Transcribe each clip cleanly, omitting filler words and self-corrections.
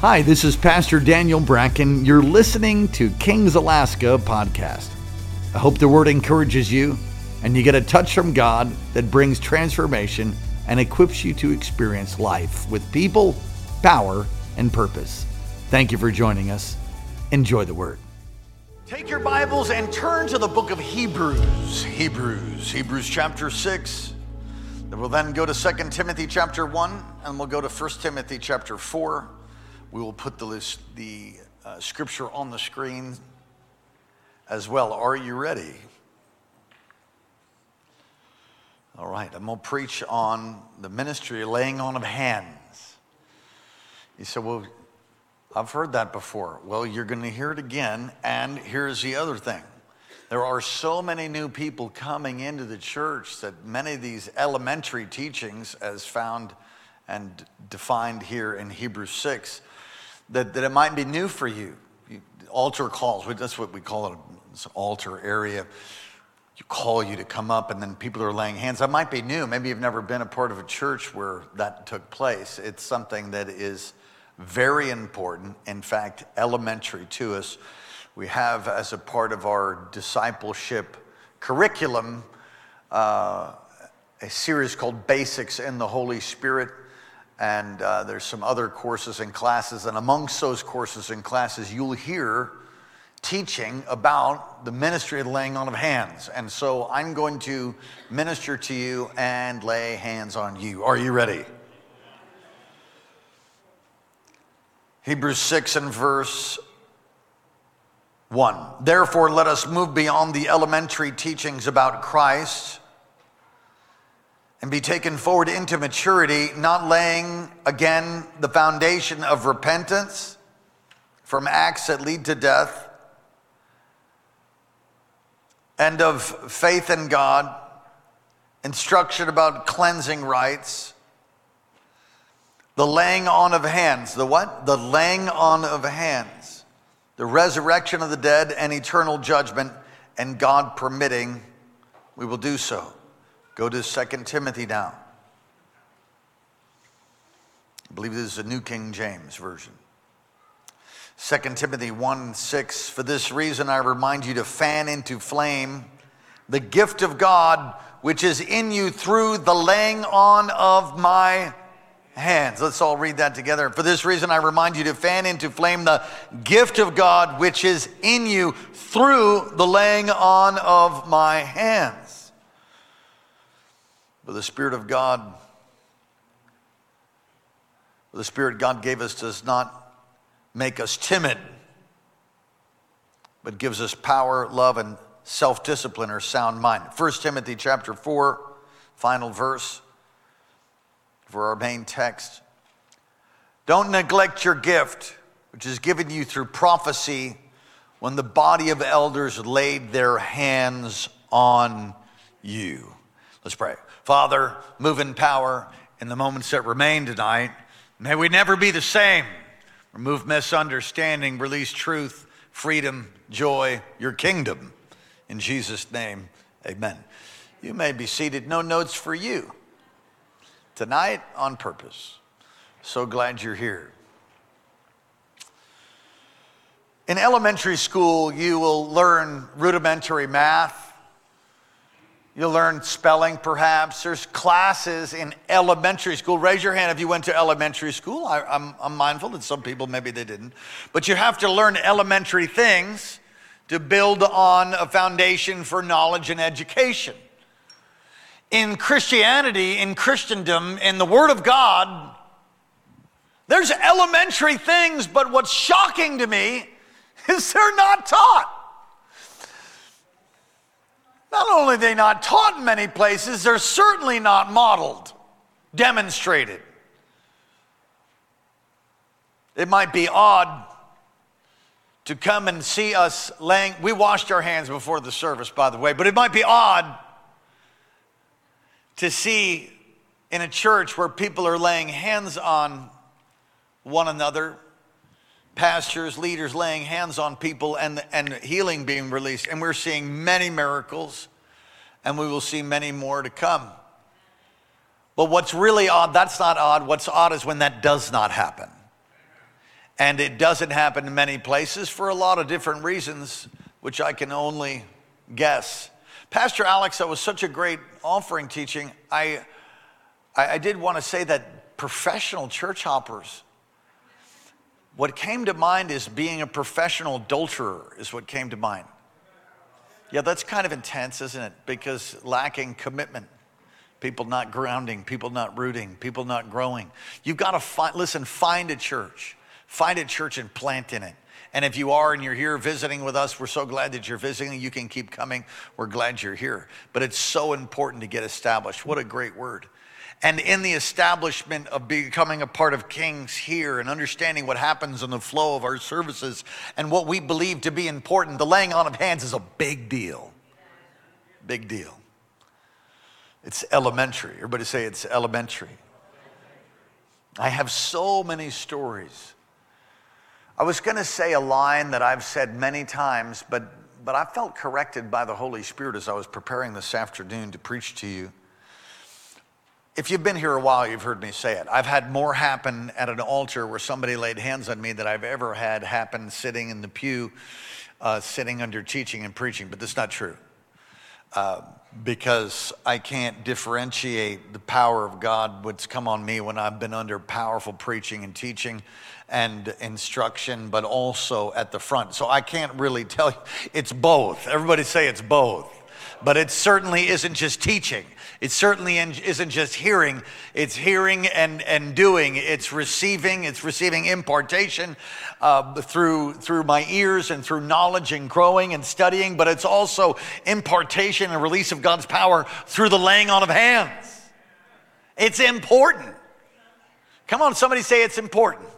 Hi, this is Pastor Daniel Bracken. You're listening to Kings Alaska podcast. I hope the word encourages you and you get a touch from God that brings transformation and equips you to experience life with people, power, and purpose. Thank you for joining us. Enjoy the word. Take your Bibles and turn to the book of Hebrews chapter 6. We'll then go to 2 Timothy chapter 1, and we'll go to 1 Timothy chapter 4. We will put the scripture on the screen as well. Are you ready? All right, I'm going to preach on the ministry of laying on of hands. You said, well, I've heard that before. Well, you're going to hear it again, and here's the other thing. There are so many new people coming into the church that many of these elementary teachings, as found and defined here in Hebrews 6, that it might be new for you. Altar calls, that's what we call it, this altar area. You call you to come up, and then people are laying hands. That might be new. Maybe you've never been a part of a church where that took place. It's something that is very important, in fact, elementary to us. We have, as a part of our discipleship curriculum, a series called Basics in the Holy Spirit. And there's some other courses and classes. And amongst those courses and classes, you'll hear teaching about the ministry of the laying on of hands. And so I'm going to minister to you and lay hands on you. Are you ready? Hebrews 6 and verse 1. Therefore, let us move beyond the elementary teachings about Christ and be taken forward into maturity, not laying again the foundation of repentance from acts that lead to death, and of faith in God, instruction about cleansing rites, the laying on of hands. The what? The laying on of hands. The resurrection of the dead and eternal judgment, and God permitting, we will do so. Go to 2 Timothy now. I believe this is a New King James Version. 2 Timothy 1:6. For this reason I remind you to fan into flame the gift of God which is in you through the laying on of my hands. Let's all read that together. For this reason I remind you to fan into flame the gift of God which is in you through the laying on of my hands. But the Spirit God gave us does not make us timid, but gives us power, love, and self-discipline or sound mind. 1 Timothy chapter 4, final verse for our main text. Don't neglect your gift, which is given you through prophecy, when the body of elders laid their hands on you. Let's pray. Father, move in power in the moments that remain tonight. May we never be the same. Remove misunderstanding, release truth, freedom, joy, your kingdom. In Jesus' name, amen. You may be seated. No notes for you tonight on purpose. So glad you're here. In elementary school, you will learn rudimentary math. You'll learn spelling, perhaps. There's classes in elementary school. Raise your hand if you went to elementary school. I'm mindful that some people, maybe they didn't. But you have to learn elementary things to build on a foundation for knowledge and education. In Christianity, in Christendom, in the Word of God, there's elementary things, but what's shocking to me is they're not taught. Not only are they not taught in many places, they're certainly not modeled, demonstrated. It might be odd to come and see us laying, we washed our hands before the service, by the way, but it might be odd to see in a church where people are laying hands on one another, pastors, leaders laying hands on people and healing being released. And we're seeing many miracles, and we will see many more to come. But what's really odd, that's not odd. What's odd is when that does not happen. And it doesn't happen in many places for a lot of different reasons, which I can only guess. Pastor Alex, that was such a great offering teaching. I did want to say that professional church hoppers, what came to mind is being a professional adulterer is what came to mind. Yeah, that's kind of intense, isn't it? Because lacking commitment, people not grounding, people not rooting, people not growing. You've got to find a church. Find a church and plant in it. And if you are and you're here visiting with us, we're so glad that you're visiting. You can keep coming. We're glad you're here. But it's so important to get established. What a great word. And in the establishment of becoming a part of Kings here and understanding what happens in the flow of our services and what we believe to be important, the laying on of hands is a big deal. Big deal. It's elementary. Everybody say it's elementary. I have so many stories. I was going to say a line that I've said many times, but I felt corrected by the Holy Spirit as I was preparing this afternoon to preach to you. If you've been here a while, you've heard me say it. I've had more happen at an altar where somebody laid hands on me than I've ever had happen sitting in the pew, sitting under teaching and preaching, but that's not true. Because I can't differentiate the power of God, what's come on me when I've been under powerful preaching and teaching and instruction, but also at the front. So I can't really tell you. It's both. Everybody say it's both. But it certainly isn't just teaching. It certainly isn't just hearing. It's hearing and doing. It's receiving impartation through my ears and through knowledge and growing and studying. But it's also impartation and release of God's power through the laying on of hands. It's important. Come on, somebody say it's important.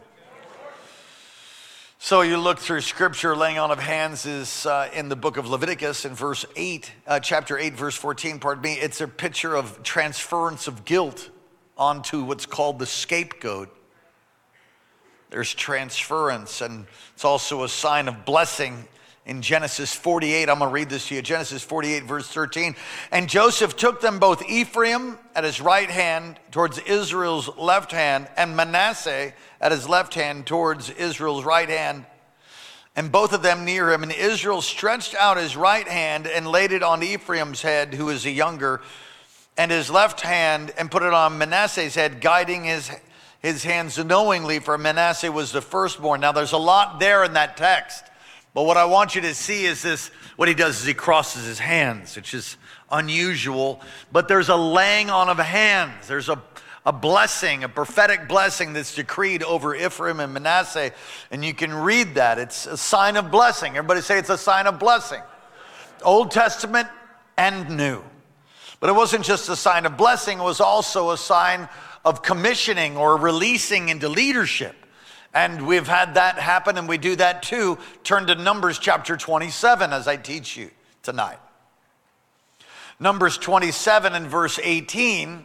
So you look through Scripture, laying on of hands is in the book of Leviticus in chapter 8, verse 14, pardon me. It's a picture of transference of guilt onto what's called the scapegoat. There's transference, and it's also a sign of blessing. In Genesis 48, I'm going to read this to you. Genesis 48, verse 13. And Joseph took them both, Ephraim at his right hand towards Israel's left hand, and Manasseh at his left hand towards Israel's right hand, and both of them near him. And Israel stretched out his right hand and laid it on Ephraim's head, who is the younger, and his left hand, and put it on Manasseh's head, guiding his hands knowingly, for Manasseh was the firstborn. Now there's a lot there in that text. But what I want you to see is this, what he does is he crosses his hands, which is unusual. But there's a laying on of hands. There's a blessing, a prophetic blessing that's decreed over Ephraim and Manasseh. And you can read that. It's a sign of blessing. Everybody say it's a sign of blessing. Old Testament and New. But it wasn't just a sign of blessing. It was also a sign of commissioning or releasing into leadership. And we've had that happen, and we do that too. Turn to Numbers chapter 27 as I teach you tonight. Numbers 27 and verse 18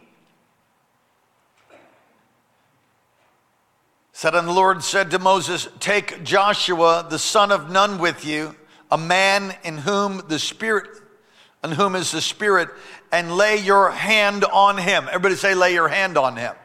said, and the Lord said to Moses, take Joshua the son of Nun with you, a man in whom is the Spirit, and lay your hand on him. Everybody say, lay your hand on him.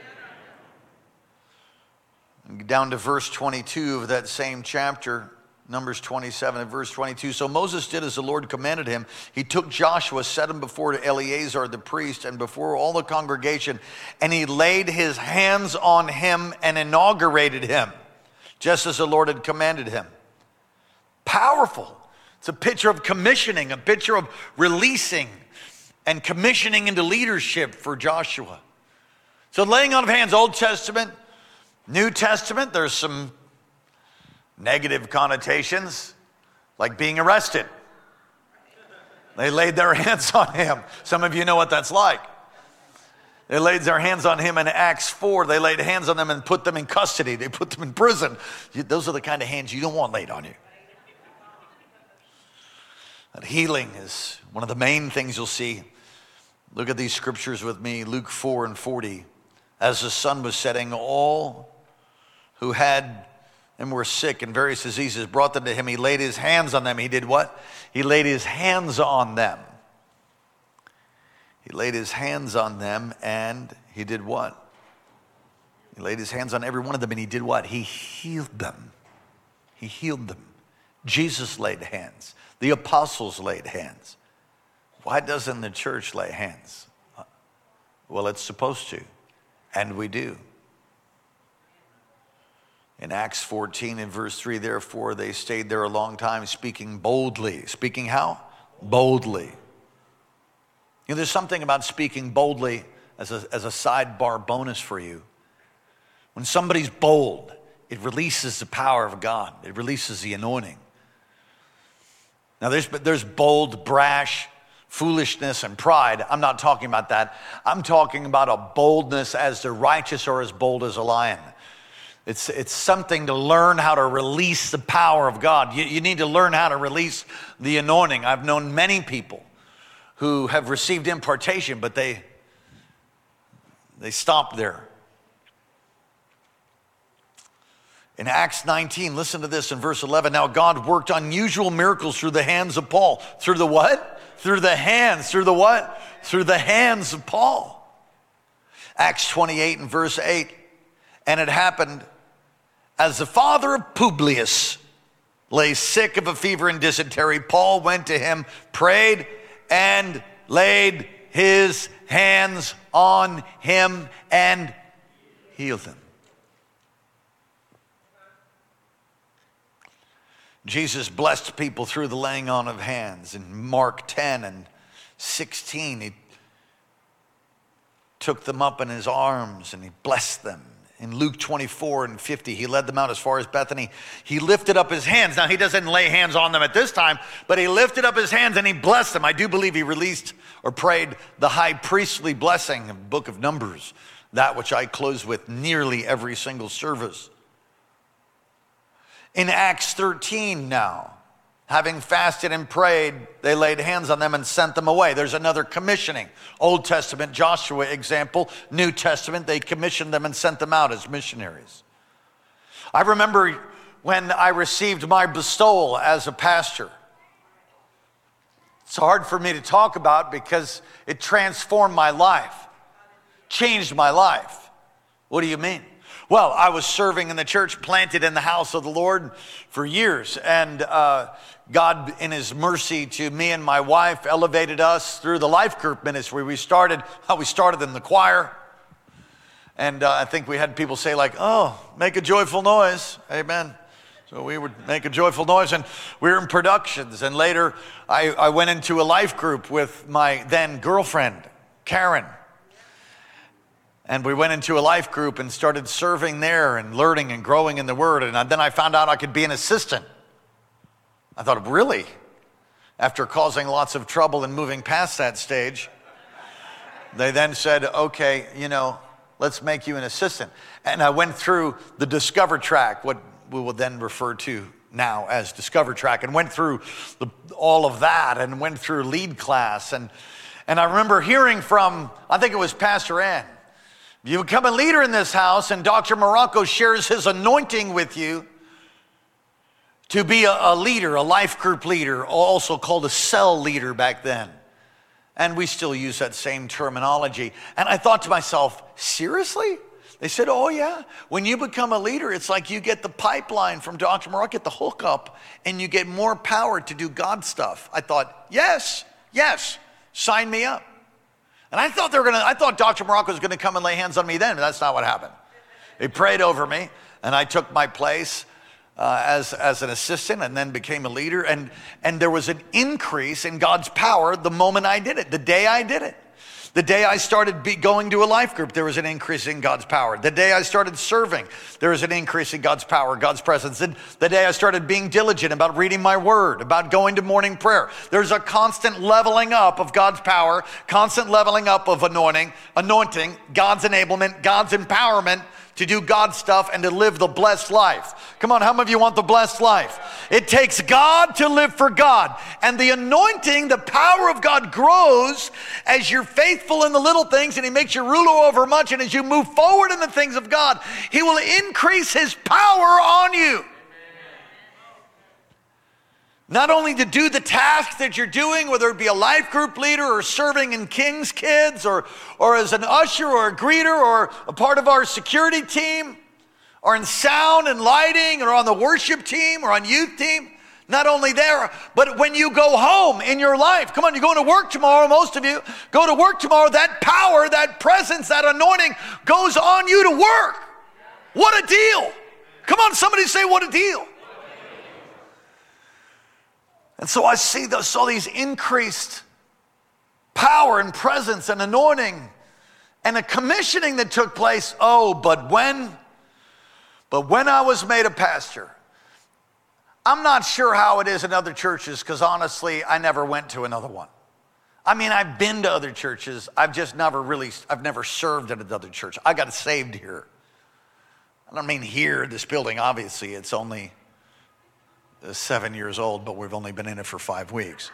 Down to verse 22 of that same chapter, Numbers 27 and verse 22. So Moses did as the Lord commanded him. He took Joshua, set him before Eleazar the priest and before all the congregation, and he laid his hands on him and inaugurated him, just as the Lord had commanded him. Powerful. It's a picture of commissioning, a picture of releasing and commissioning into leadership for Joshua. So laying on of hands, Old Testament, New Testament, there's some negative connotations, like being arrested. They laid their hands on him. Some of you know what that's like. They laid their hands on him in Acts 4. They laid hands on them and put them in custody. They put them in prison. Those are the kind of hands you don't want laid on you. And healing is one of the main things you'll see. Look at these scriptures with me, Luke 4 and 40. As the sun was setting, all who had and were sick in various diseases brought them to him. He laid his hands on them. He did what? He laid his hands on them. He laid his hands on them, and he did what? He laid his hands on every one of them and he did what? He healed them. He healed them. Jesus laid hands. The apostles laid hands. Why doesn't the church lay hands? Well, it's supposed to, and we do. In Acts 14 and verse 3, therefore they stayed there a long time speaking boldly. Speaking how? Boldly. You know, there's something about speaking boldly as a sidebar bonus for you. When somebody's bold, it releases the power of God. It releases the anointing. Now there's bold, brash, foolishness, and pride. I'm not talking about that. I'm talking about a boldness as the righteous or as bold as a lion. It's something to learn how to release the power of God. You need to learn how to release the anointing. I've known many people who have received impartation, but they stop there. In Acts 19, listen to this in verse 11. Now God worked unusual miracles through the hands of Paul. Through the what? Through the hands. Through the what? Through the hands of Paul. Acts 28 and verse 8. And it happened as the father of Publius lay sick of a fever and dysentery, Paul went to him, prayed, and laid his hands on him and healed him. Jesus blessed people through the laying on of hands. In Mark 10 and 16, he took them up in his arms and he blessed them. In Luke 24 and 50, he led them out as far as Bethany. He lifted up his hands. Now, he doesn't lay hands on them at this time, but he lifted up his hands and he blessed them. I do believe he released or prayed the high priestly blessing of the book of Numbers, that which I close with nearly every single service. In Acts 13 now, having fasted and prayed, they laid hands on them and sent them away. There's another commissioning. Old Testament, Joshua example. New Testament, they commissioned them and sent them out as missionaries. I remember when I received my bestowal as a pastor. It's hard for me to talk about because it transformed my life, changed my life. What do you mean? Well, I was serving in the church, planted in the house of the Lord for years. And God, in his mercy to me and my wife, elevated us through the life group ministry. We started in the choir. And I think we had people say like, oh, make a joyful noise. Amen. So we would make a joyful noise. And we were in productions. And later, I went into a life group with my then girlfriend, Karen. And we went into a life group and started serving there and learning and growing in the Word. And then I found out I could be an assistant. I thought, really? After causing lots of trouble and moving past that stage, they then said, okay, let's make you an assistant. And I went through the Discover track, what we will then refer to now as Discover track, and went through all of that and went through lead class. And I remember hearing from, I think it was Pastor Ann, you become a leader in this house, and Dr. Morocco shares his anointing with you to be a leader, a life group leader, also called a cell leader back then. And we still use that same terminology. And I thought to myself, seriously? They said, oh yeah, when you become a leader, it's like you get the pipeline from Dr. Morocco, get the hookup, and you get more power to do God stuff. I thought, yes, sign me up. And I thought Dr. Morocco was going to come and lay hands on me then, but that's not what happened. He prayed over me, and I took my place as an assistant and then became a leader. And there was an increase in God's power the moment I did it, the day I did it. The day I started going to a life group, there was an increase in God's power. The day I started serving, there was an increase in God's power, God's presence. The day I started being diligent about reading my word, about going to morning prayer, there's a constant leveling up of God's power, constant leveling up of anointing, God's enablement, God's empowerment to do God's stuff and to live the blessed life. Come on, how many of you want the blessed life? It takes God to live for God. And the anointing, the power of God grows as you're faithful in the little things and he makes you ruler over much. And as you move forward in the things of God, he will increase his power on you. Not only to do the task that you're doing, whether it be a life group leader or serving in King's Kids or as an usher or a greeter or a part of our security team or in sound and lighting or on the worship team or on youth team. Not only there, but when you go home in your life. Come on, you're going to work tomorrow, most of you. Go to work tomorrow. That power, that presence, that anointing goes on you to work. What a deal. Come on, somebody say, what a deal. And so I saw these increased power and presence and anointing and a commissioning that took place. But when I was made a pastor, I'm not sure how it is in other churches because honestly, I never went to another one. I mean, I've been to other churches. I've never served at another church. I got saved here. I don't mean here, this building, obviously, it's only 7 years old, but we've only been in it for 5 weeks.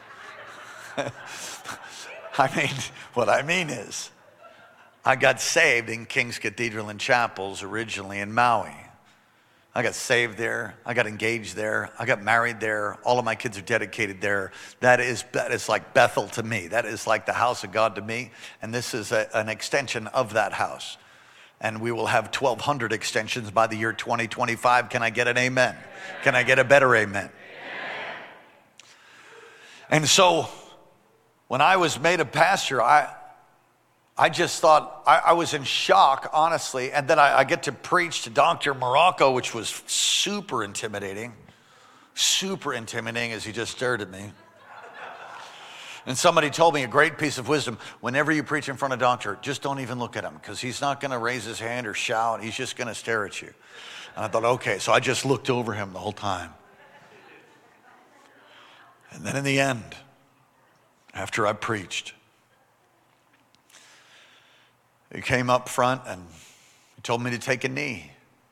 What I mean is, I got saved in King's Cathedral and Chapels originally in Maui. I got saved there. I got engaged there. I got married there. All of my kids are dedicated there. That is like Bethel to me. That is like the house of God to me. And this is an extension of that house. And we will have 1,200 extensions by the year 2025. Can I get an amen? Can I get a better amen? And so when I was made a pastor, I just thought, I was in shock, honestly. And then I get to preach to Dr. Morocco, which was super intimidating as he just stared at me. And somebody told me a great piece of wisdom: whenever you preach in front of a doctor, just don't even look at him, because he's not going to raise his hand or shout. He's just going to stare at you. And I thought, okay, so I just looked over him the whole time. And then in the end, after I preached, he came up front and he told me to take a knee.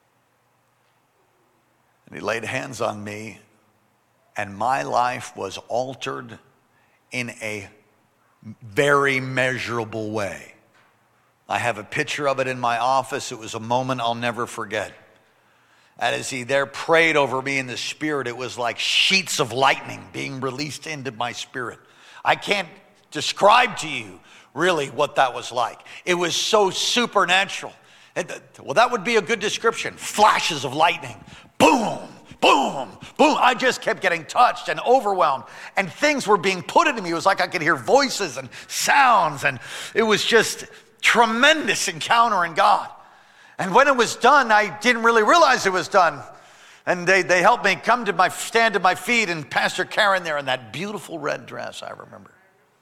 And he laid hands on me, and my life was altered in a very measurable way. I have a picture of it in my office. It was a moment I'll never forget. And as he there prayed over me in the spirit, it was like sheets of lightning being released into my spirit. I can't describe to you really what that was like. It was so supernatural. Well, that would be a good description. Flashes of lightning. Boom, boom, boom. I just kept getting touched and overwhelmed, and things were being put into me. It was like I could hear voices and sounds, and it was just tremendous encounter in God. And when it was done, I didn't really realize it was done. And they helped me stand to my feet, and Pastor Karen there in that beautiful red dress, I remember.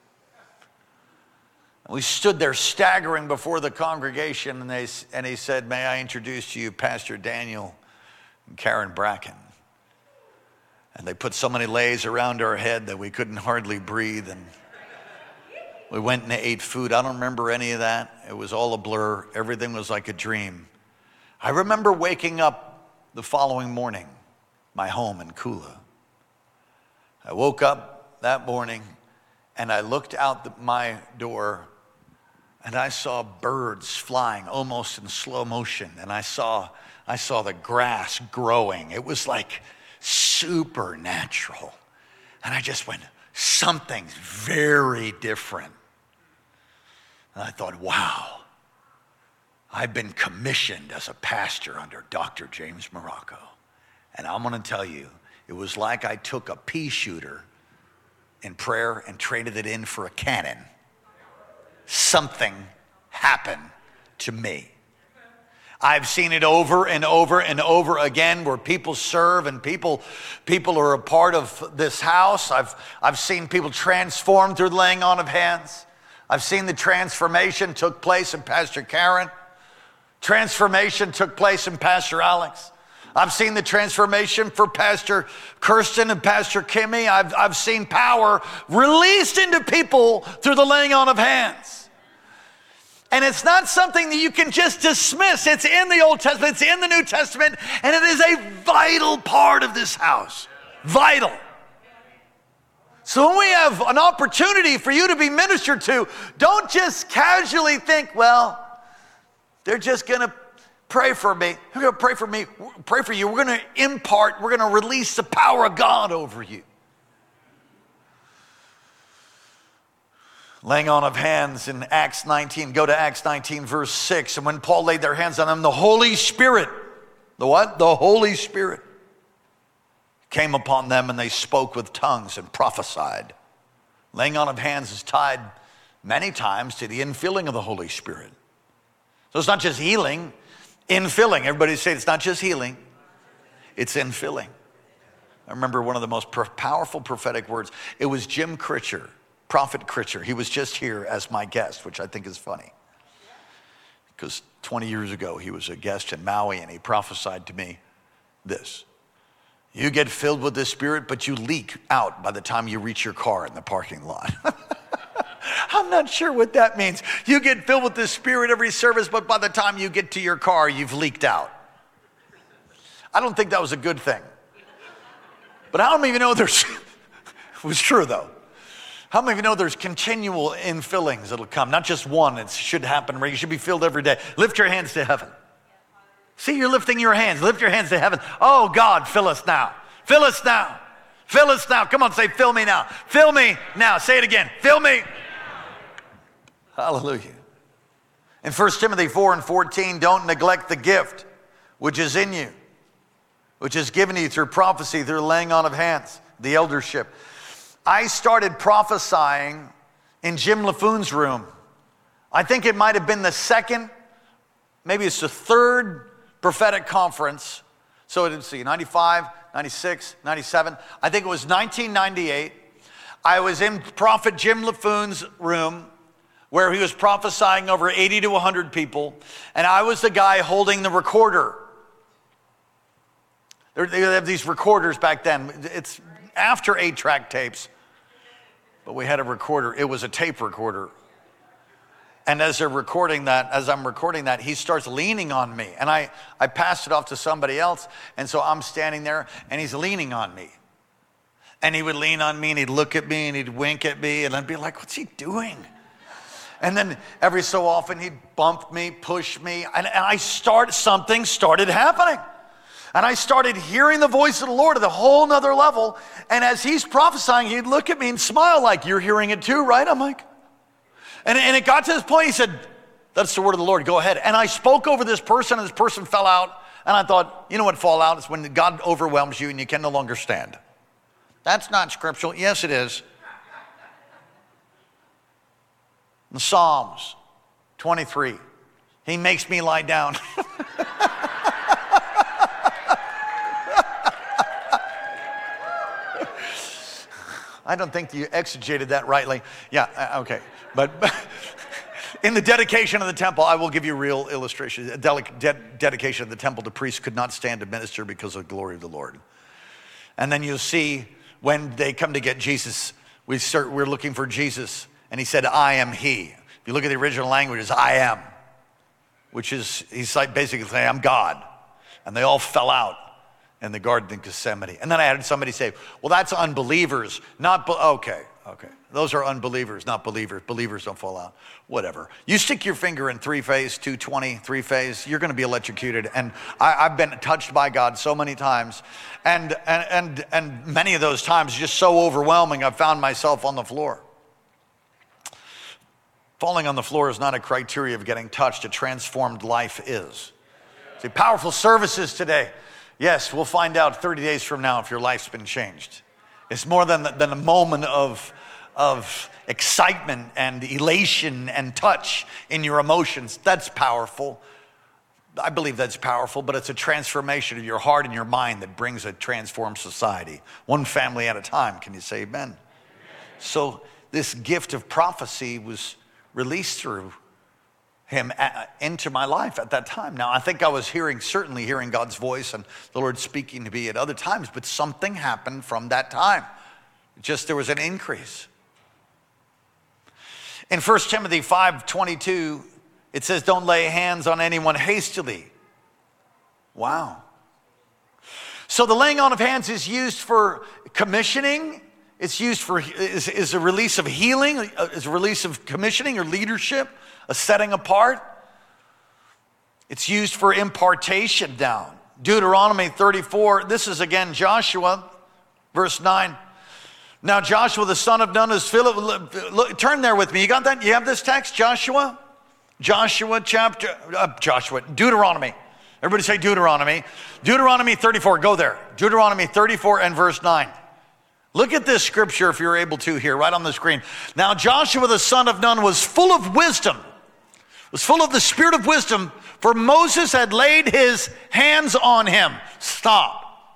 We stood there staggering before the congregation, and he said, "May I introduce to you Pastor Daniel and Karen Bracken." And they put so many layers around our head that we couldn't hardly breathe. And we went and ate food. I don't remember any of that. It was all a blur. Everything was like a dream. I remember waking up the following morning, my home in Kula. I woke up that morning and I looked out my door, and I saw birds flying almost in slow motion. And I saw the grass growing. It was like supernatural. And I just went, something's very different. And I thought, wow, I've been commissioned as a pastor under Dr. James Morocco. And I'm going to tell you, it was like I took a pea shooter in prayer and traded it in for a cannon. Something happened to me. I've seen it over and over and over again where people serve and people are a part of this house. I've seen people transform through the laying on of hands. I've seen the transformation took place in Pastor Karen. Transformation took place in Pastor Alex. I've seen the transformation for Pastor Kirsten and Pastor Kimmy. I've seen power released into people through the laying on of hands. And it's not something that you can just dismiss. It's in the Old Testament, it's in the New Testament, and it is a vital part of this house. Vital. So when we have an opportunity for you to be ministered to, don't just casually think, well, they're just going to pray for me. They're going to pray for me, pray for you. We're going to impart, we're going to release the power of God over you. Laying on of hands in Acts 19. Go to Acts 19, verse 6. And when Paul laid their hands on them, the Holy Spirit, the what? The Holy Spirit came upon them, and they spoke with tongues and prophesied. Laying on of hands is tied many times to the infilling of the Holy Spirit. So it's not just healing, infilling. Everybody say it's not just healing, it's infilling. I remember one of the most powerful prophetic words. It was Jim Critcher, Prophet Critcher. He was just here as my guest, which I think is funny. Because 20 years ago, he was a guest in Maui, and he prophesied to me this. You get filled with the Spirit, but you leak out by the time you reach your car in the parking lot. I'm not sure what that means. You get filled with the Spirit every service, but by the time you get to your car, you've leaked out. I don't think that was a good thing. But how many of you know there's, it was true though. How many of you know there's continual infillings that'll come? Not just one, it should happen. You should be filled every day. Lift your hands to heaven. See, you're lifting your hands. Lift your hands to heaven. Oh God, fill us now. Fill us now. Fill us now. Come on, say, fill me now. Fill me now. Say it again. Fill me. Hallelujah. In 1 Timothy 4:14, don't neglect the gift which is in you, which is given to you through prophecy, through laying on of hands, the eldership. I started prophesying in Jim LaFoon's room. I think it might have been the second, maybe it's the third prophetic conference. So let's see, 95, 96, 97. I think it was 1998. I was in Prophet Jim LaFoon's room where he was prophesying over 80 to 100 people. And I was the guy holding the recorder. They have these recorders back then. It's after 8-track tapes. But we had a recorder. It was a tape recorder. And as I'm recording that, he starts leaning on me. And I passed it off to somebody else. And so I'm standing there, and he's leaning on me. And he would lean on me, and he'd look at me, and he'd wink at me. And I'd be like, what's he doing? And then every so often, he'd bump me, push me. And something started happening. And I started hearing the voice of the Lord at a whole nother level. And as he's prophesying, he'd look at me and smile like, you're hearing it too, right? I'm like... And it got to this point, he said, that's the word of the Lord, go ahead. And I spoke over this person, and this person fell out. And I thought, you know what fall out is when God overwhelms you and you can no longer stand. That's not scriptural. Yes, it is. The Psalms 23, he makes me lie down. I don't think you exegeted that rightly. Yeah, okay. But in the dedication of the temple, I will give you real illustration. Dedication of the temple, the priests could not stand to minister because of the glory of the Lord. And then you'll see when they come to get Jesus, we're looking for Jesus, and he said, I am he. If you look at the original language, it's I am, which is, he's like basically saying, I'm God. And they all fell out in the Garden of Gethsemane. And then I had somebody say, well, that's unbelievers, okay. Those are unbelievers, not believers. Believers don't fall out. Whatever. You stick your finger in 3-phase, 220, 3-phase, you're going to be electrocuted. And I've been touched by God so many times. And many of those times just so overwhelming, I've found myself on the floor. Falling on the floor is not a criteria of getting touched. A transformed life is. See, powerful services today. Yes, we'll find out 30 days from now if your life's been changed. It's more than a moment of excitement and elation and touch in your emotions. That's powerful. I believe that's powerful, but it's a transformation of your heart and your mind that brings a transformed society. One family at a time. Can you say amen? So this gift of prophecy was released through him into my life at that time. Now, I think I was certainly hearing God's voice and the Lord speaking to me at other times, but something happened from that time. Just there was an increase. In 1 Timothy 5:22, it says, don't lay hands on anyone hastily. Wow. So the laying on of hands is used for commissioning. It's used for, is a release of healing, is a release of commissioning or leadership, a setting apart. It's used for impartation down. Deuteronomy 34, this is again Joshua, verse 9. Now Joshua the son of Nun was filled. Look, turn there with me. You got that? You have this text, Joshua? Deuteronomy. Everybody say Deuteronomy. Deuteronomy 34, go there. Deuteronomy 34 and verse 9. Look at this scripture if you're able to here, right on the screen. Now Joshua the son of Nun was full of wisdom, was full of the spirit of wisdom, for Moses had laid his hands on him. Stop.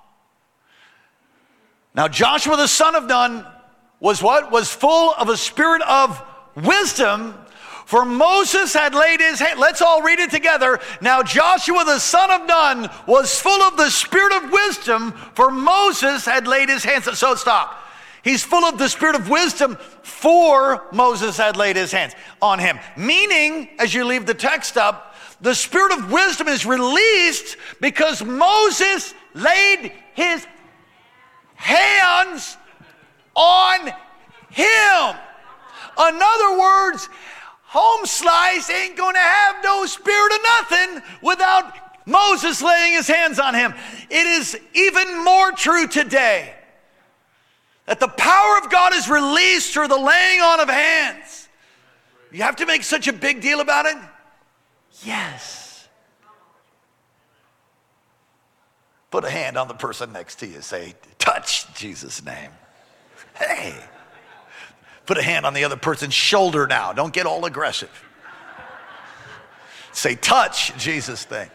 Now Joshua the son of Nun was what? Was full of a spirit of wisdom, for Moses had laid his hand. Let's all read it together. Now Joshua the son of Nun was full of the spirit of wisdom, for Moses had laid his hands. So stop. He's full of the spirit of wisdom, for Moses had laid his hands on him. Meaning, as you leave the text up, the spirit of wisdom is released because Moses laid his hands on him. In other words, Home Slice ain't gonna have no spirit of nothing without Moses laying his hands on him. It is even more true today that the power of God is released through the laying on of hands. You have to make such a big deal about it? Yes. Put a hand on the person next to you. Say, touch Jesus' name. Hey. Put a hand on the other person's shoulder now. Don't get all aggressive. Say, touch Jesus' thing.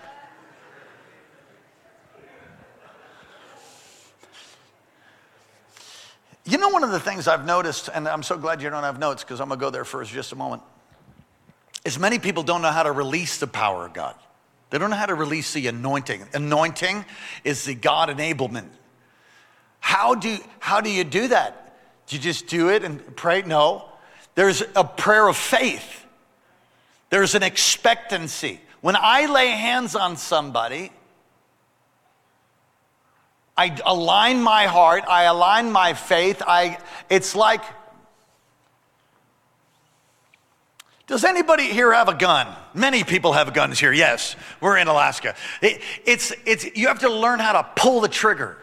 You know, one of the things I've noticed, and I'm so glad you don't have notes because I'm going to go there for just a moment, is many people don't know how to release the power of God. They don't know how to release the anointing. Anointing is the God enablement. How do you do that? Do you just do it and pray? No. There's a prayer of faith. There's an expectancy. When I lay hands on somebody, I align my heart, I align my faith. It's like, does anybody here have a gun? Many people have guns here, yes. We're in Alaska. You have to learn how to pull the trigger.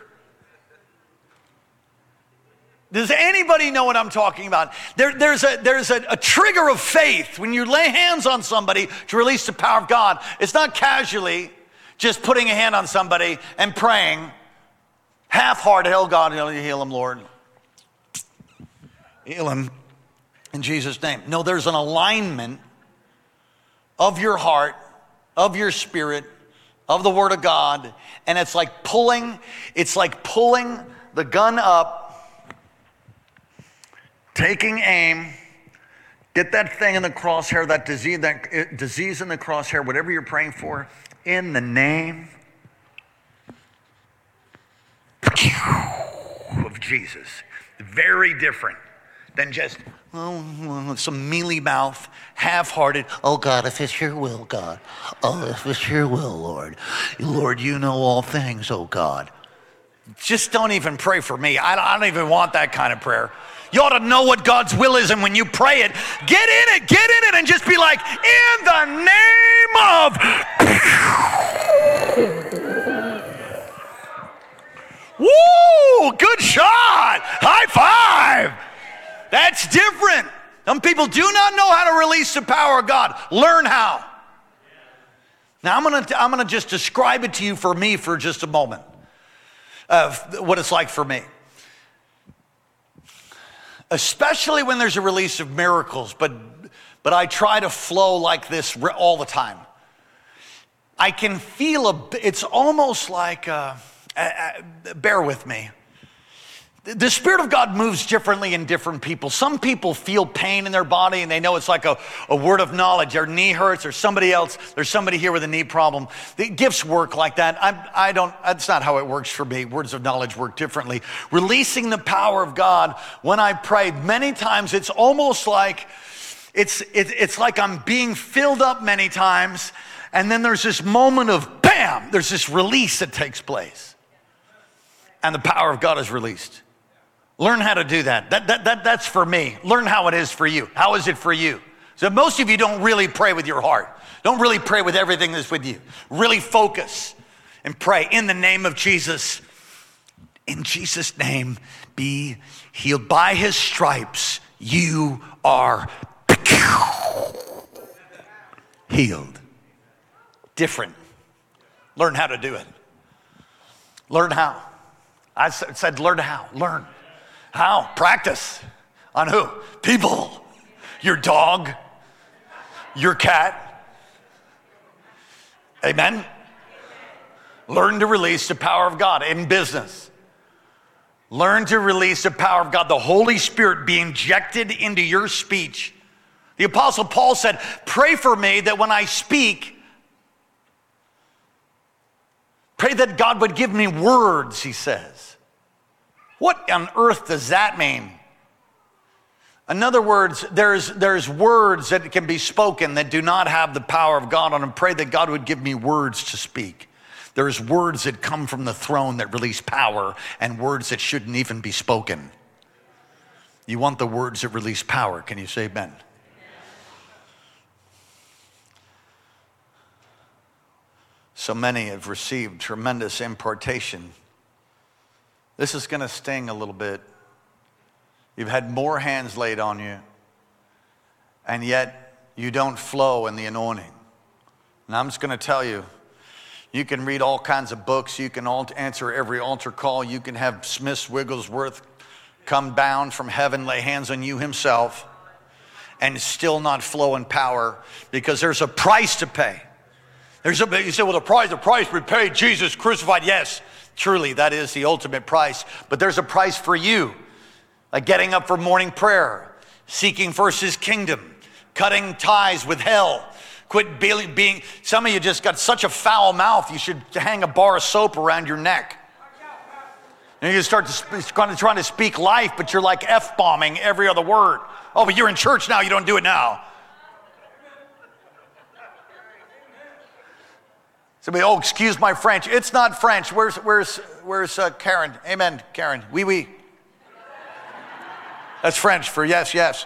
Does anybody know what I'm talking about? There's a trigger of faith when you lay hands on somebody to release the power of God. It's not casually just putting a hand on somebody and praying half-hearted, oh God, heal him, Lord. Heal him in Jesus' name. No, there's an alignment of your heart, of your spirit, of the Word of God, and it's like pulling the gun up, taking aim, get that thing in the crosshair, that disease in the crosshair, whatever you're praying for, in the name of Jesus. Very different than just some mealy mouth, half-hearted, oh God, if it's your will, God. Oh, if it's your will, Lord. Lord, you know all things, oh God. Just don't even pray for me. I don't even want that kind of prayer. You ought to know what God's will is, and when you pray it, get in it, and just be like, in the name of... Woo! Good shot! High five! That's different. Some people do not know how to release the power of God. Learn how. Now, I'm gonna just describe it to you for me for just a moment. What it's like for me. Especially when there's a release of miracles, but I try to flow like this all the time. I can feel it's almost like, bear with me. The Spirit of God moves differently in different people. Some people feel pain in their body and they know it's like a word of knowledge. Their knee hurts or somebody else. There's somebody here with a knee problem. The gifts work like that. That's not how it works for me. Words of knowledge work differently. Releasing the power of God when I pray, many times it's almost like, it's like I'm being filled up many times, and then there's this moment of bam, there's this release that takes place. And the power of God is released. Learn how to do that. That's for me. Learn how it is for you. How is it for you? So most of you don't really pray with your heart. Don't really pray with everything that's with you. Really focus and pray in the name of Jesus. in Jesus' name, be healed. By his stripes, you are healed. Different. Learn how to do it. Learn how. I said learn how. Learn. How? Practice. On who? People. Your dog. Your cat. Amen? Learn to release the power of God in business. Learn to release the power of God. The Holy Spirit be injected into your speech. The Apostle Paul said, pray for me that when I speak, pray that God would give me words, he says. What on earth does that mean? In other words, there's words that can be spoken that do not have the power of God on them. Pray that God would give me words to speak. There's words that come from the throne that release power and words that shouldn't even be spoken. You want the words that release power. Can you say amen? So many have received tremendous impartation. This is going to sting a little bit. You've had more hands laid on you, and yet you don't flow in the anointing. And I'm just going to tell you, you can read all kinds of books. You can answer every altar call. You can have Smith Wigglesworth come down from heaven, lay hands on you himself, and still not flow in power, because there's a price to pay. You say, well, the price we paid, Jesus crucified. Yes, truly, that is the ultimate price. But there's a price for you, like getting up for morning prayer, seeking first his kingdom, cutting ties with hell. Quit being, some of you just got such a foul mouth, you should hang a bar of soap around your neck. And you start trying to speak life, but you're like F-bombing every other word. Oh, but you're in church now, you don't do it now. Somebody, oh, excuse my French. It's not French. Where's Karen? Amen, Karen. Oui, oui. That's French for yes, yes.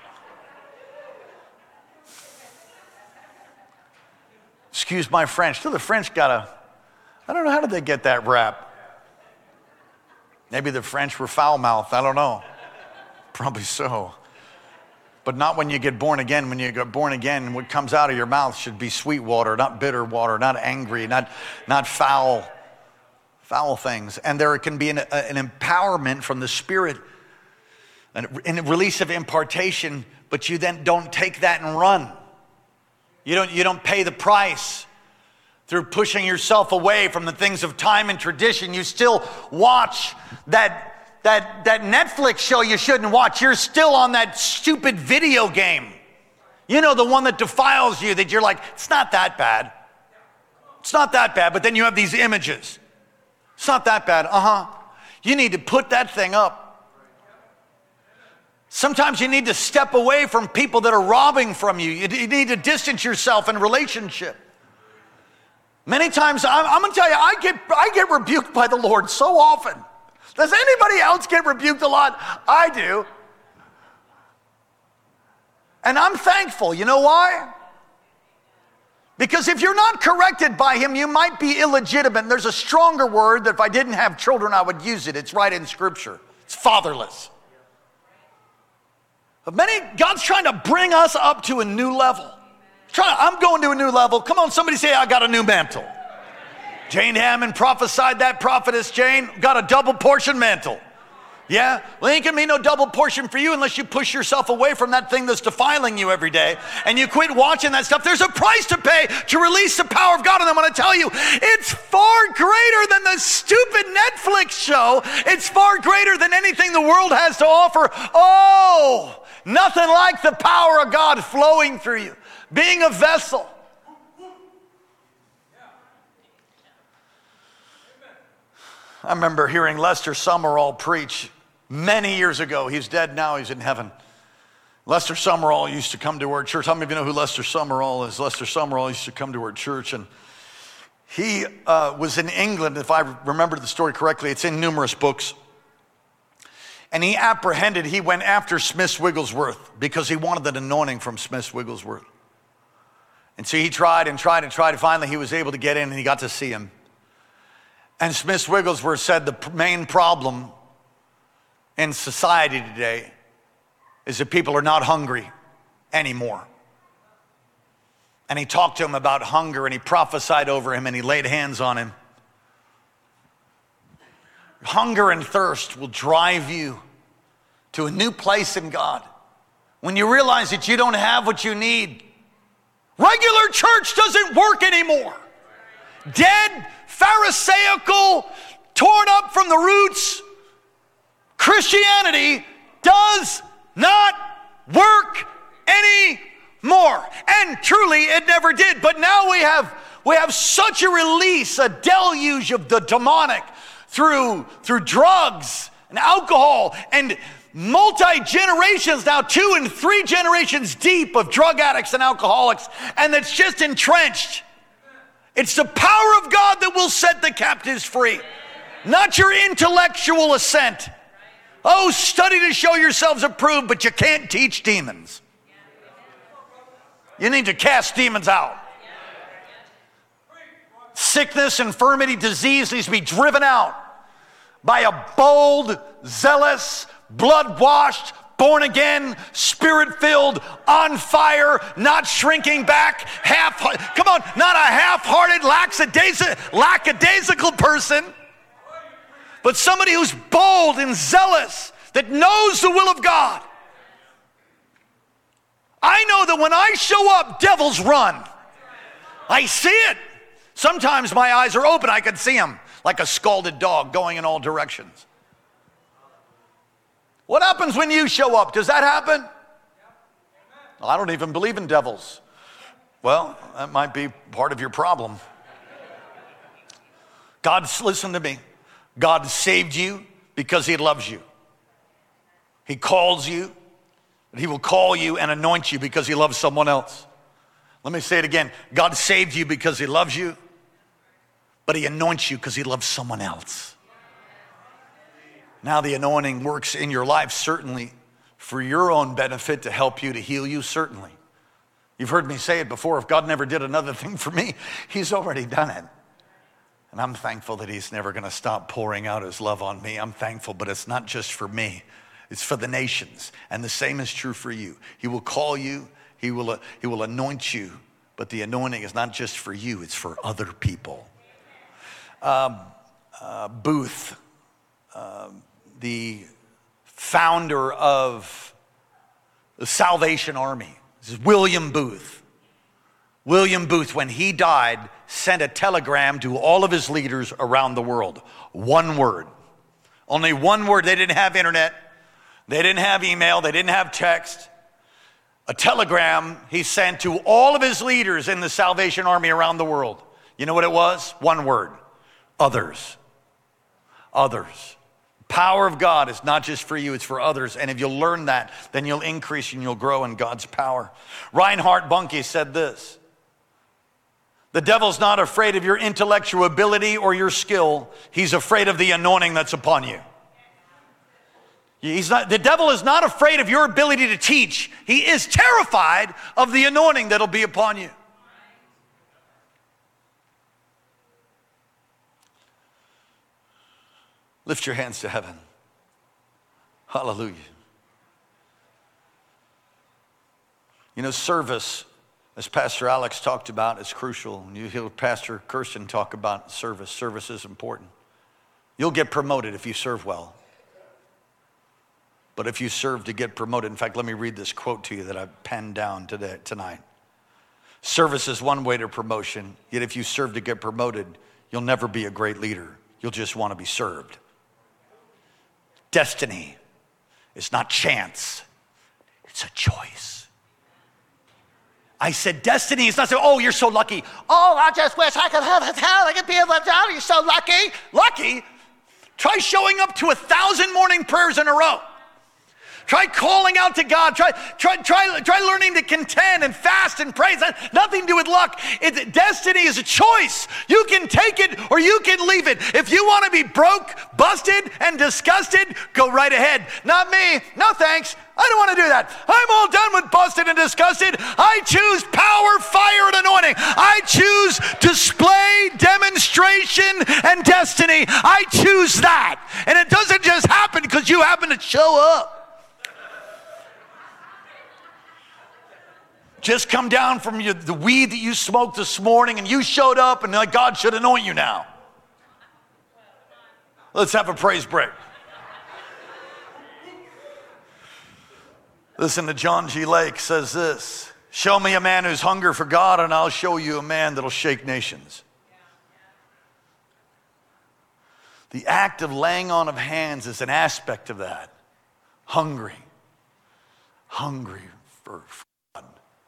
Excuse my French. Still, the French I don't know, how did they get that rap? Maybe the French were foul-mouthed. I don't know. Probably so. But not when you get born again. When you get born again, what comes out of your mouth should be sweet water, not bitter water, not angry, not foul things. And there can be an empowerment from the Spirit, and a release of impartation, but you then don't take that and run. You don't pay the price through pushing yourself away from the things of time and tradition. You still watch that Netflix show you shouldn't watch. You're still on that stupid video game. You know, the one that defiles you, that you're like, it's not that bad. It's not that bad, but then you have these images. It's not that bad. You need to put that thing up. Sometimes you need to step away from people that are robbing from you. You need to distance yourself in relationship. Many times, I'm going to tell you, I get rebuked by the Lord so often. Does anybody else get rebuked a lot? I do. And I'm thankful. You know why? Because if you're not corrected by him, you might be illegitimate. And there's a stronger word that if I didn't have children, I would use it. It's right in Scripture. It's fatherless. But God's trying to bring us up to a new level. I'm going to a new level. Come on, somebody say, I got a new mantle. Jane Hammond prophesied that. Prophetess Jane got a double portion mantle. Yeah? Well, ain't gonna be no double portion for you unless you push yourself away from that thing that's defiling you every day and you quit watching that stuff. There's a price to pay to release the power of God. And I'm gonna tell you, it's far greater than the stupid Netflix show. It's far greater than anything the world has to offer. Oh, nothing like the power of God flowing through you, being a vessel. I remember hearing Lester Sumrall preach many years ago. He's dead now, he's in heaven. Lester Sumrall used to come to our church. How many of you know who Lester Sumrall is? Lester Sumrall used to come to our church, and he was in England, if I remember the story correctly. It's in numerous books. And he went after Smith Wigglesworth because he wanted that anointing from Smith Wigglesworth. And so he tried. And finally he was able to get in and he got to see him. And Smith Wigglesworth said the main problem in society today is that people are not hungry anymore. And he talked to him about hunger, and he prophesied over him, and he laid hands on him. Hunger and thirst will drive you to a new place in God. When you realize that you don't have what you need, regular church doesn't work anymore. Dead, Pharisaical, torn up from the roots, Christianity does not work anymore. And truly, it never did. But now we have such a release, a deluge of the demonic through drugs and alcohol, and multi-generations now, 2 and 3 generations deep of drug addicts and alcoholics, and that's just entrenched. It's the power of God that will set the captives free, not your intellectual assent. Oh, study to show yourselves approved, but you can't teach demons. You need to cast demons out. Sickness, infirmity, disease needs to be driven out by a bold, zealous, blood-washed, born-again, spirit-filled, on fire, not shrinking back, not a half-hearted, lackadaisical person, but somebody who's bold and zealous, that knows the will of God. I know that when I show up, devils run. I see it. Sometimes my eyes are open. I can see them like a scalded dog going in all directions. What happens when you show up? Does that happen? I don't even believe in devils. Well, that might be part of your problem. Listen to me. God saved you because he loves you. He calls you, but he will call you and anoint you because he loves someone else. Let me say it again. God saved you because he loves you, but he anoints you because he loves someone else. Now the anointing works in your life, certainly for your own benefit, to help you, to heal you, certainly. You've heard me say it before. If God never did another thing for me, he's already done it. And I'm thankful that he's never going to stop pouring out his love on me. I'm thankful, but it's not just for me. It's for the nations. And the same is true for you. He will call you. He will anoint you. But the anointing is not just for you. It's for other people. Booth, the founder of the Salvation Army. This is William Booth. William Booth, when he died, sent a telegram to all of his leaders around the world. One word. Only one word. They didn't have internet. They didn't have email. They didn't have text. A telegram he sent to all of his leaders in the Salvation Army around the world. You know what it was? One word. Others. Others. Power of God is not just for you, it's for others. And if you'll learn that, then you'll increase and you'll grow in God's power. Reinhard Bonnke said this: the devil's not afraid of your intellectual ability or your skill. He's afraid of the anointing that's upon you. The devil is not afraid of your ability to teach. He is terrified of the anointing that'll be upon you. Lift your hands to heaven. Hallelujah. You know, service, as Pastor Alex talked about, is crucial. And you hear Pastor Kirsten talk about service. Service is important. You'll get promoted if you serve well. But if you serve to get promoted, in fact, let me read this quote to you that I penned down tonight. Service is one way to promotion, yet if you serve to get promoted, you'll never be a great leader. You'll just want to be served. Destiny is not chance, it's a choice. I said destiny is not saying, oh, you're so lucky. Oh, I just wish I could have a talent. I could be able to tell you're so lucky. Lucky? Try showing up to 1,000 morning prayers in a row. Try calling out to God. Try learning to contend and fast and pray. That's nothing to do with luck. Destiny is a choice. You can take it or you can leave it. If you want to be broke, busted, and disgusted, go right ahead. Not me. No thanks. I don't want to do that. I'm all done with busted and disgusted. I choose power, fire, and anointing. I choose display, demonstration, and destiny. I choose that. And it doesn't just happen because you happen to show up. Just come down from the weed that you smoked this morning and you showed up and like God should anoint you now. Let's have a praise break. Listen to John G. Lake says this, show me a man who's hungry for God and I'll show you a man that'll shake nations. The act of laying on of hands is an aspect of that. Hungry for God.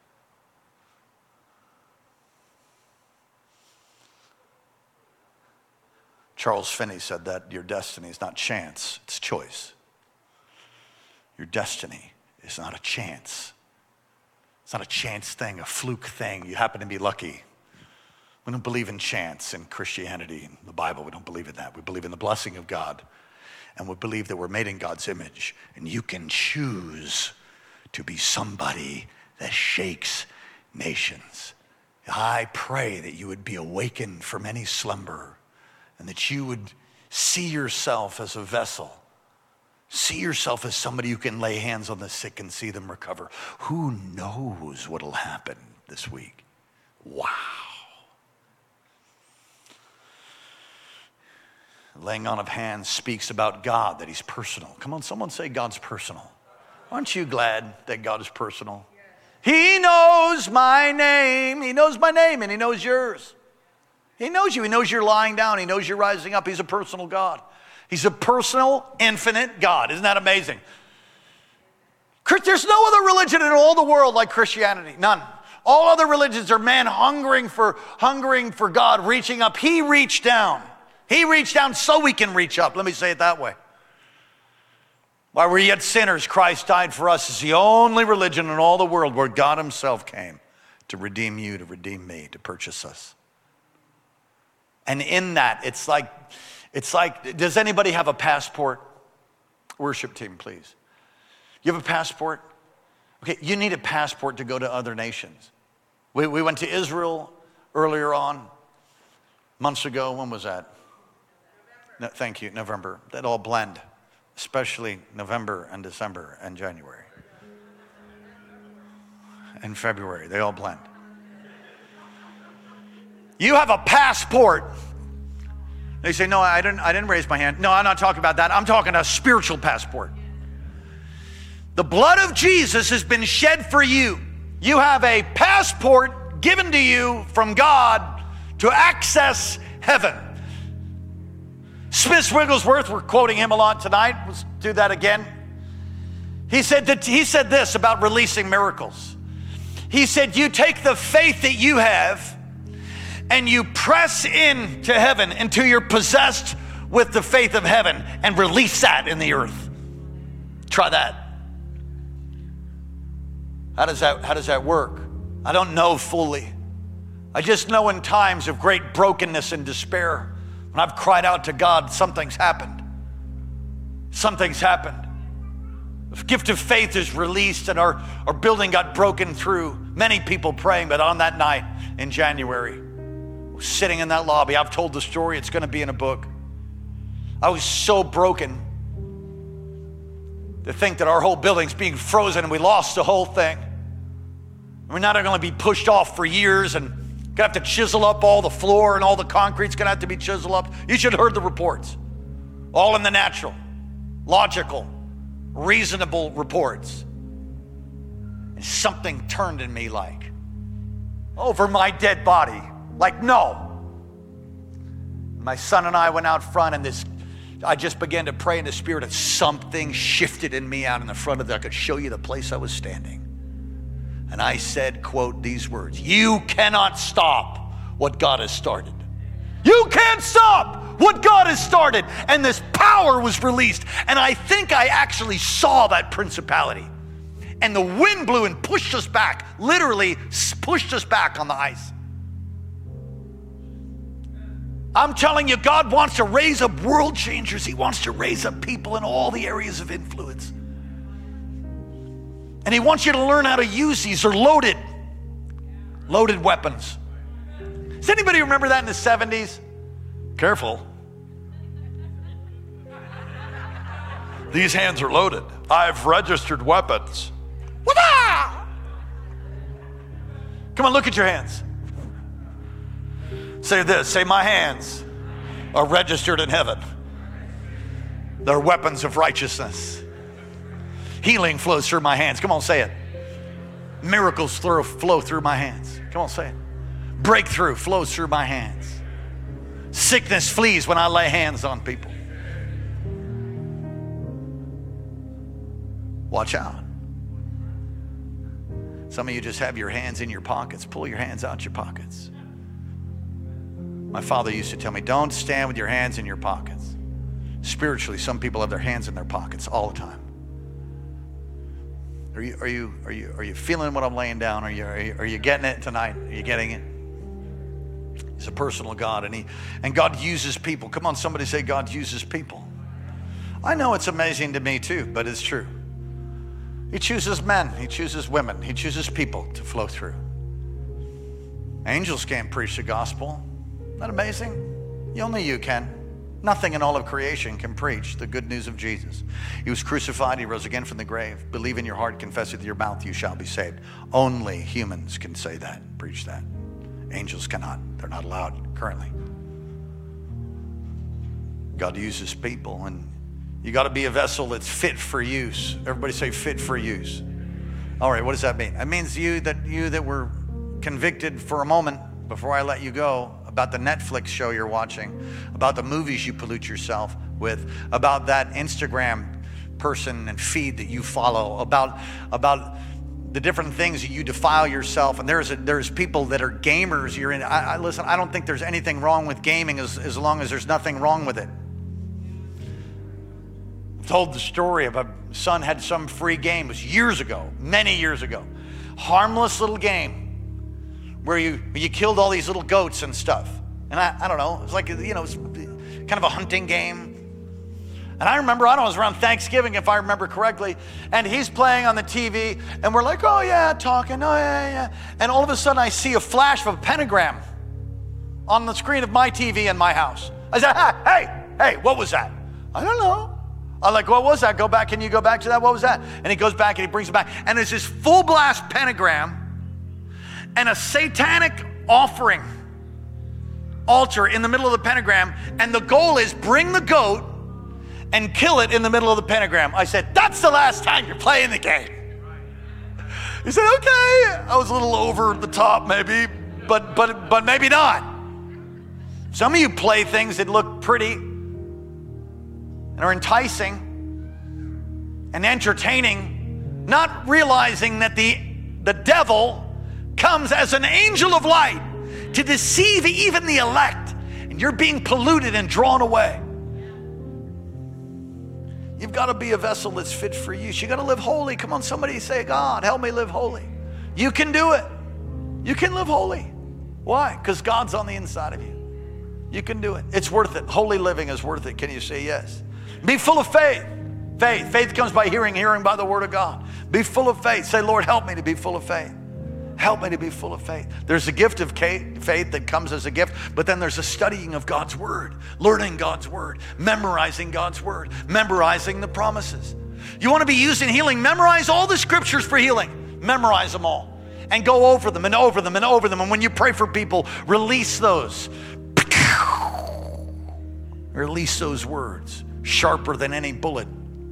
Charles Finney said that your destiny is not chance, it's choice. Your destiny is not a chance. It's not a chance thing, a fluke thing. You happen to be lucky. We don't believe in chance in Christianity. In the Bible, we don't believe in that. We believe in the blessing of God. And we believe that we're made in God's image. And you can choose to be somebody that shakes nations. I pray that you would be awakened from any slumber and that you would see yourself as a vessel. See yourself as somebody who can lay hands on the sick and see them recover. Who knows what'll happen this week? Wow. Laying on of hands speaks about God, that he's personal. Come on, someone say God's personal. Aren't you glad that God is personal? He knows my name. He knows my name and he knows yours. He knows you. He knows you're lying down. He knows you're rising up. He's a personal God. He's a personal, infinite God. Isn't that amazing? There's no other religion in all the world like Christianity. None. All other religions are man hungering for God, reaching up. He reached down. He reached down so we can reach up. Let me say it that way. While we're yet sinners, Christ died for us. It's the only religion in all the world where God himself came to redeem you, to redeem me, to purchase us. And in that, it's like, does anybody have a passport? Worship team, please. You have a passport? Okay, you need a passport to go to other nations. We went to Israel earlier on, months ago. When was that? No, thank you, November. That all blend, especially November and December and January. And February, they all blend. You have a passport. They say, no, I didn't raise my hand. No, I'm not talking about that. I'm talking a spiritual passport. The blood of Jesus has been shed for you. You have a passport given to you from God to access heaven. Smith Wigglesworth, we're quoting him a lot tonight. Let's do that again. He said this about releasing miracles. He said, you take the faith that you have and you press into heaven until you're possessed with the faith of heaven and release that in the earth. Try that. How does that work? I don't know fully. I just know in times of great brokenness and despair, when I've cried out to God, something's happened. Something's happened. The gift of faith is released and our building got broken through. Many people praying, but on that night in January, sitting in that lobby, I've told the story, it's going to be in a book. I was so broken to think that our whole building's being frozen and we lost the whole thing. We're not going to be pushed off for years and going to have to chisel up all the floor and all the concrete's going to have to be chiseled up. You should have heard the reports. All in the natural, logical, reasonable reports. And something turned in me like, over my dead body. Like, no. My son and I went out front and I just began to pray in the spirit and something shifted in me out in the front of that. I could show you the place I was standing. And I said, quote, these words, you cannot stop what God has started. You can't stop what God has started. And this power was released. And I think I actually saw that principality. And the wind blew and pushed us back, literally pushed us back on the ice. I'm telling you, God wants to raise up world changers. He wants to raise up people in all the areas of influence. And he wants you to learn how to use these. They're loaded weapons. Does anybody remember that in the 70s? Careful. These hands are loaded. I've registered weapons. Wah-da! Come on, look at your hands. Say this, say, my hands are registered in heaven. They're weapons of righteousness. Healing flows through my hands. Come on, say it. Miracles flow through my hands. Come on, say it. Breakthrough flows through my hands. Sickness flees when I lay hands on people. Watch out. Some of you just have your hands in your pockets. Pull your hands out your pockets. My father used to tell me, don't stand with your hands in your pockets. Spiritually, some people have their hands in their pockets all the time. Are you feeling what I'm laying down? Are you getting it tonight? Are you getting it? He's a personal God, and God uses people. Come on, somebody say, God uses people. I know it's amazing to me too, but it's true. He chooses men, he chooses women, he chooses people to flow through. Angels can't preach the gospel. Isn't that amazing? Only you can. Nothing in all of creation can preach the good news of Jesus. He was crucified, he rose again from the grave. Believe in your heart, confess with your mouth, you shall be saved. Only humans can say that, preach that. Angels cannot. They're not allowed currently. God uses people, and you got to be a vessel that's fit for use. Everybody say fit for use. All right, what does that mean? It means you that were convicted for a moment before I let you go about the Netflix show you're watching, about the movies you pollute yourself with, about that Instagram person and feed that you follow, about the different things that you defile yourself. And there's people that are gamers. You're in. Listen, I don't think there's anything wrong with gaming as long as there's nothing wrong with it. I've told the story of a son had some free game. It was years ago, many years ago. Harmless little game where you killed all these little goats and stuff. And I don't know, it was like, it was kind of a hunting game. And I remember, it was around Thanksgiving, if I remember correctly, and he's playing on the TV, and we're like, oh yeah, talking, oh yeah. And all of a sudden I see a flash of a pentagram on the screen of my TV in my house. I said, hey, what was that? I don't know. I'm like, what was that? Go back, can you go back to that? What was that? And he goes back and he brings it back. And there's this full blast pentagram and a satanic offering altar in the middle of the pentagram. And the goal is bring the goat and kill it in the middle of the pentagram. I said, that's the last time you're playing the game. He said, okay. I was a little over the top maybe, but maybe not. Some of you play things that look pretty and are enticing and entertaining, not realizing that the devil comes as an angel of light to deceive even the elect, and you're being polluted and drawn away. You've got to be a vessel that's fit for use. You got to live holy. Come on, somebody say, God, help me live holy. You can do it. You can live holy. Why? Because God's on the inside of you. You can do it. It's worth it. Holy living is worth it. Can you say yes? Be full of faith. Faith comes by hearing by the word of God. Be full of faith. Say, Lord, help me to be full of faith. Help me to be full of faith. There's a gift of faith that comes as a gift, but then there's a studying of God's word, learning God's word, memorizing God's word, memorizing the promises. You want to be used in healing? Memorize all the scriptures for healing. Memorize them all and go over them and over them and over them. And when you pray for people, release those. Release those words, sharper than any bullet,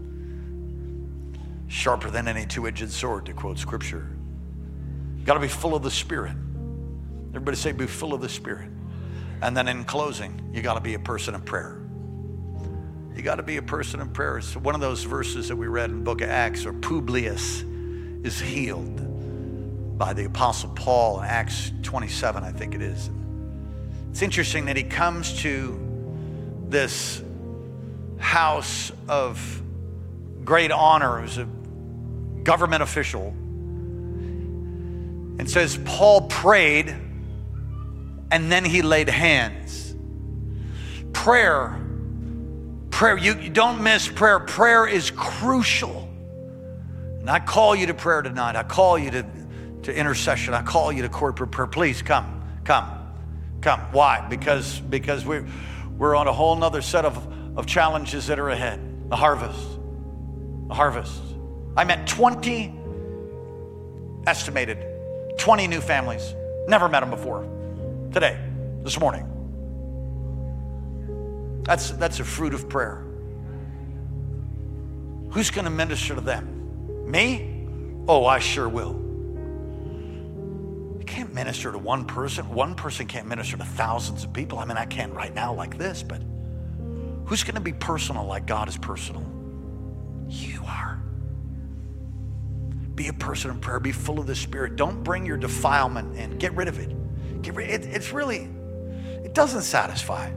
sharper than any two-edged sword, to quote scripture. Got to be full of the Spirit. Everybody say, be full of the Spirit. And then in closing, you got to be a person of prayer. You got to be a person of prayer. It's one of those verses that we read in the book of Acts, where Publius is healed by the Apostle Paul in Acts 27, I think it is. It's interesting that he comes to this house of great honor, who's a government official, and says Paul prayed and then he laid hands. Prayer, you don't miss prayer. Prayer is crucial. And I call you to prayer tonight. I call you to intercession. I call you to corporate prayer. Please come. Why? Because we're on a whole nother set of challenges that are ahead. The harvest. I met 20 new families. Never met them before. Today, this morning. That's a fruit of prayer. Who's going to minister to them? Me? Oh, I sure will. You can't minister to one person. One person can't minister to thousands of people. I mean, I can right now like this, but who's going to be personal like God is personal? You are. Be a person of prayer. Be full of the Spirit. Don't bring your defilement in. Get rid of it. It doesn't satisfy.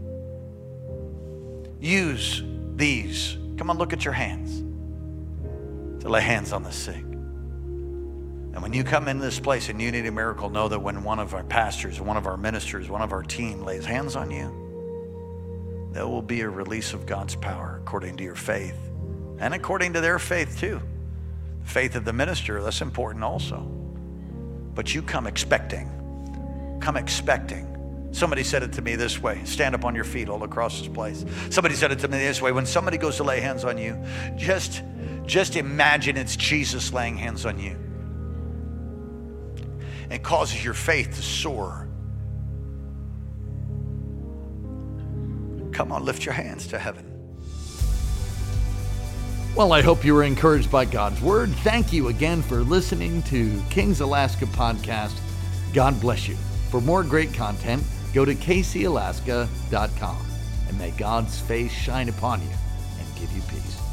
Use these. Come on, look at your hands. To lay hands on the sick. And when you come into this place and you need a miracle, know that when one of our pastors, one of our ministers, one of our team lays hands on you, there will be a release of God's power according to your faith and according to their faith too. The faith of the minister, that's important also. But you come expecting. Come expecting. Somebody said it to me this way. Stand up on your feet all across this place. Somebody said it to me this way. When somebody goes to lay hands on you, just imagine it's Jesus laying hands on you. It causes your faith to soar. Come on, lift your hands to heaven. Well, I hope you were encouraged by God's word. Thank you again for listening to Kings Alaska Podcast. God bless you. For more great content, go to kcalaska.com, and may God's face shine upon you and give you peace.